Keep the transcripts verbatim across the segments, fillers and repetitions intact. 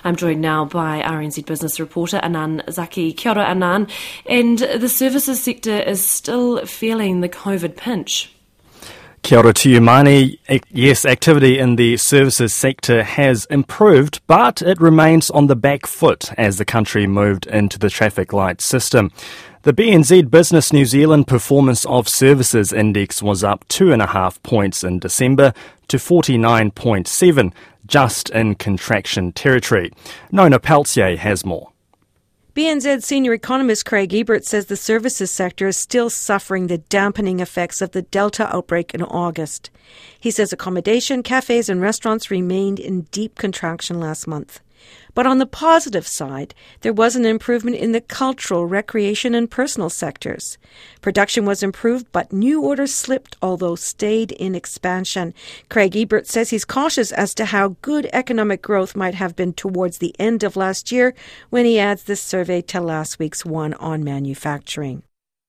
I'm joined now by R N Z business reporter Anan Zaki. Kia ora, Anan. And the services sector is still feeling the COVID pinch. Kia ora to you, Mani. Yes, activity in the services sector has improved, but it remains on the back foot as the country moved into the traffic light system. The B N Z Business New Zealand Performance of Services Index was up two and a half points in December to forty-nine point seven, just in contraction territory. Nona Peltier has more. B N Z senior economist Craig Ebert says the services sector is still suffering the dampening effects of the Delta outbreak in August. He says accommodation, cafes and restaurants remained in deep contraction last month. But on the positive side, there was an improvement in the cultural, recreation and personal sectors. Production was improved, but new orders slipped, although stayed in expansion. Craig Ebert says he's cautious as to how good economic growth might have been towards the end of last year when he adds this survey to last week's one on manufacturing.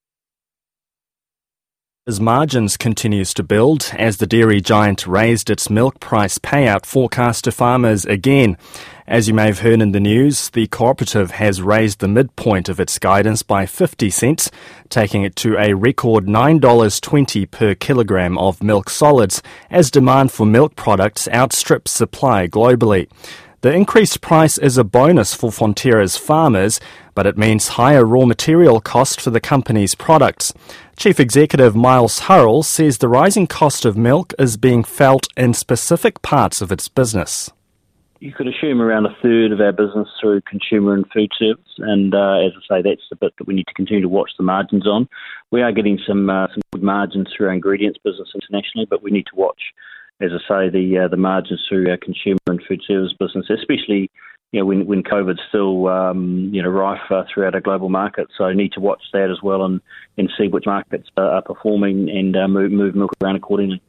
As margins continues to build as the dairy giant raised its milk price payout forecast to farmers again. As you may have heard in the news, the cooperative has raised the midpoint of its guidance by fifty cents, taking it to a record nine dollars twenty per kilogram of milk solids as demand for milk products outstrips supply globally. The increased price is a bonus for Fonterra's farmers, but it means higher raw material cost for the company's products. Chief Executive Miles Hurrell says the rising cost of milk is being felt in specific parts of its business. You could assume around a third of our business through consumer and food service, and uh, as I say, that's the bit that we need to continue to watch the margins on. We are getting some uh, some good margins through our ingredients business internationally, but we need to watch, as I say, the uh, the margins through our consumer and food service business, especially you know when when COVID's still um, you know rife uh, throughout our global market. So I need to watch that as well and, and see which markets uh, are performing and uh, move move milk around accordingly.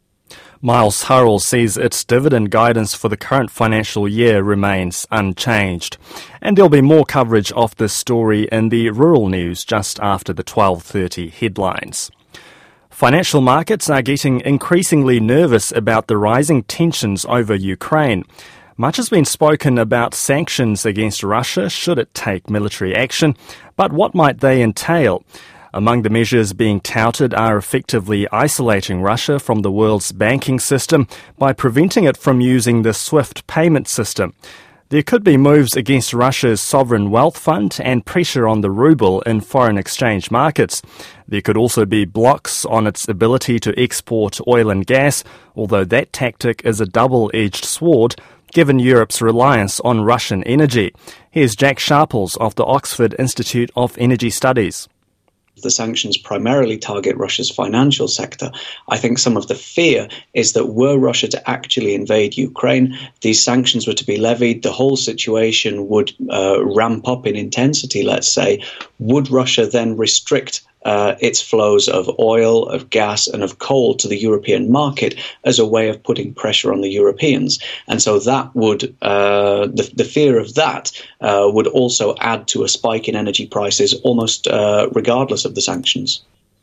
Miles Hurrell says its dividend guidance for the current financial year remains unchanged. And there'll be more coverage of this story in the rural news just after the twelve thirty headlines. Financial markets are getting increasingly nervous about the rising tensions over Ukraine. Much has been spoken about sanctions against Russia should it take military action, but what might they entail? Among the measures being touted are effectively isolating Russia from the world's banking system by preventing it from using the SWIFT payment system. There could be moves against Russia's sovereign wealth fund and pressure on the ruble in foreign exchange markets. There could also be blocks on its ability to export oil and gas, although that tactic is a double-edged sword given Europe's reliance on Russian energy. Here's Jack Sharples of the Oxford Institute of Energy Studies. The sanctions primarily target Russia's financial sector. I think some of the fear is that were Russia to actually invade Ukraine, these sanctions were to be levied, the whole situation would uh, ramp up in intensity, let's say. Would Russia then restrict uh, its flows of oil, of gas and of coal to the European market as a way of putting pressure on the Europeans? And so that would, uh, the, the fear of that uh, would also add to a spike in energy prices almost uh, regardless of the sanctions.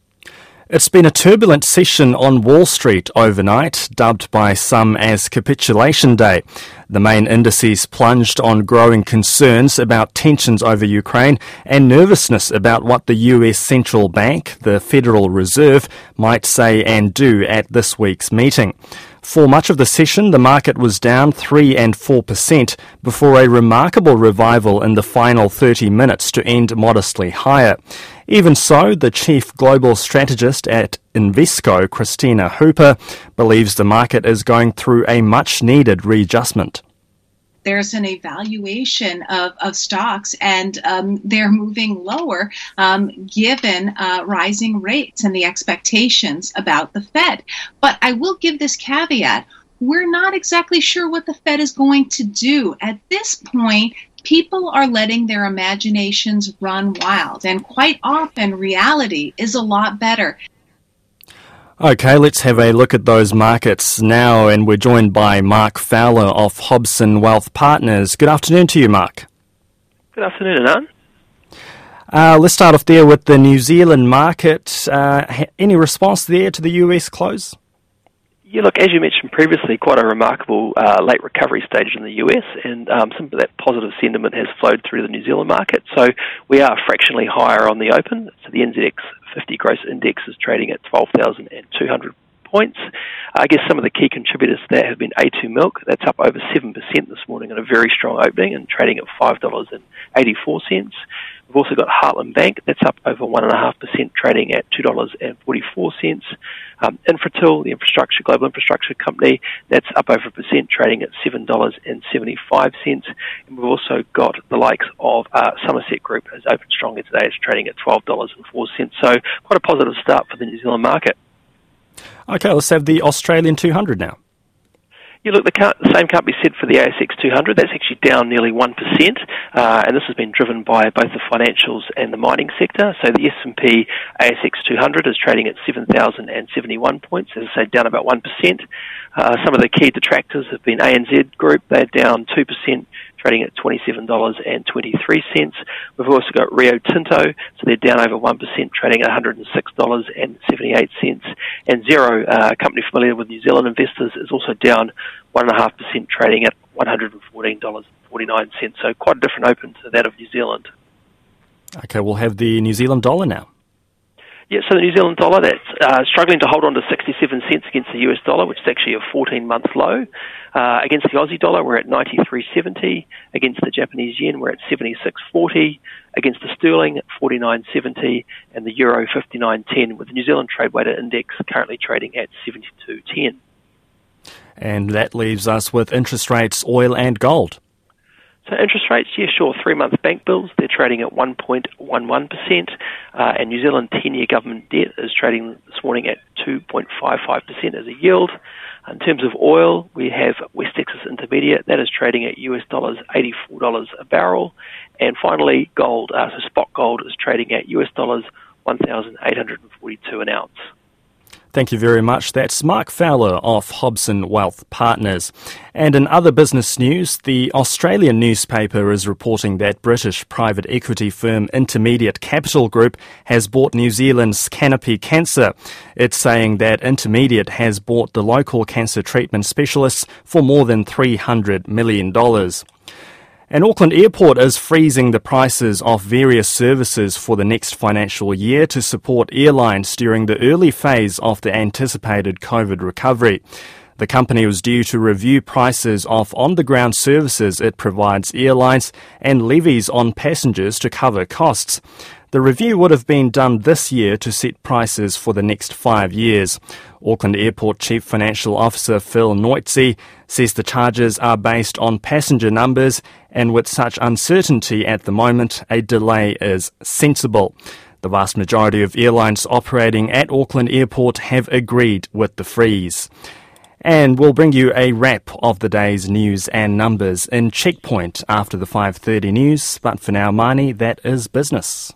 It's been a turbulent session on Wall Street overnight, dubbed by some as Capitulation Day. The main indices plunged on growing concerns about tensions over Ukraine and nervousness about what the U S Central Bank, the Federal Reserve, might say and do at this week's meeting. For much of the session, the market was down three and four percent before a remarkable revival in the final thirty minutes to end modestly higher. Even so, the chief global strategist at Invesco, Christina Hooper, believes the market is going through a much-needed readjustment. There's an evaluation of, of stocks, and um, they're moving lower um, given uh, rising rates and the expectations about the Fed. But I will give this caveat. We're not exactly sure what the Fed is going to do. At this point, people are letting their imaginations run wild, and quite often reality is a lot better. Okay, let's have a look at those markets now, and we're joined by Mark Fowler of Hobson Wealth Partners. Good afternoon to you, Mark. Good afternoon, Anan. Uh, let's start off there with the New Zealand market. Uh, any response there to the U S close? Yeah, look, as you mentioned previously, quite a remarkable uh, late recovery stage in the U S, and um, some of that positive sentiment has flowed through the New Zealand market. So we are fractionally higher on the open. So the N Z X fifty gross index is trading at twelve thousand two hundred points. I guess some of the key contributors to that have been A two Milk. That's up over seven percent this morning on a very strong opening and trading at five dollars eighty-four. We've also got Heartland Bank. That's up over one point five percent, trading at two dollars forty-four. Um, Infratil, the infrastructure, global infrastructure company, that's up over a percent, trading at seven dollars seventy-five. And we've also got the likes of uh, Somerset Group, has opened strongly today. It's trading at twelve dollars four. So quite a positive start for the New Zealand market. Okay, let's have the Australian two hundred now. Yeah, look, the, co- the same can't be said for the A S X two hundred. That's actually down nearly one percent, uh, and this has been driven by both the financials and the mining sector. So the S and P A S X two hundred is trading at seven thousand seventy-one points, as I say, down about one percent. Uh, some of the key detractors have been A N Z Group. They're down two percent, trading at twenty-seven dollars twenty-three. We've also got Rio Tinto, so they're down over one percent, trading at one hundred six dollars seventy-eight. And Xero, uh, a company familiar with New Zealand investors, is also down one point five percent, trading at one hundred fourteen dollars forty-nine. So quite a different open to that of New Zealand. Okay, we'll have the New Zealand dollar now. Yeah, so the New Zealand dollar, that's uh, struggling to hold on to sixty-seven cents against the U S dollar, which is actually a fourteen-month low. Uh, against the Aussie dollar, we're at ninety-three seventy. Against the Japanese yen, we're at seventy-six forty. Against the sterling, forty-nine seventy. And the euro, fifty-nine ten, with the New Zealand Trade Weighted Index currently trading at seventy-two ten. And that leaves us with interest rates, oil and gold. So interest rates, yeah, sure, three-month bank bills, they're trading at one point one one percent, uh, and New Zealand ten-year government debt is trading this morning at two point five five percent as a yield. In terms of oil, we have West Texas Intermediate, that is trading at U S dollars eighty-four dollars a barrel. And finally, gold, uh, so spot gold is trading at U S dollars one thousand eight hundred forty-two an ounce. Thank you very much. That's Mark Fowler of Hobson Wealth Partners. And in other business news, the Australian newspaper is reporting that British private equity firm Intermediate Capital Group has bought New Zealand's Canopy Cancer. It's saying that Intermediate has bought the local cancer treatment specialists for more than three hundred million dollars. And Auckland Airport is freezing the prices of various services for the next financial year to support airlines during the early phase of the anticipated COVID recovery. The company was due to review prices of on-the-ground services it provides airlines and levies on passengers to cover costs. The review would have been done this year to set prices for the next five years. Auckland Airport Chief Financial Officer Phil Noitzi says the charges are based on passenger numbers, and with such uncertainty at the moment, a delay is sensible. The vast majority of airlines operating at Auckland Airport have agreed with the freeze. And we'll bring you a wrap of the day's news and numbers in Checkpoint after the five thirty news. But for now, Marnie, that is business.